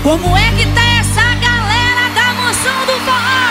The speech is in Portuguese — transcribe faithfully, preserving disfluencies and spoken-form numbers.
Como é que tá essa galera da Mansão do Forró?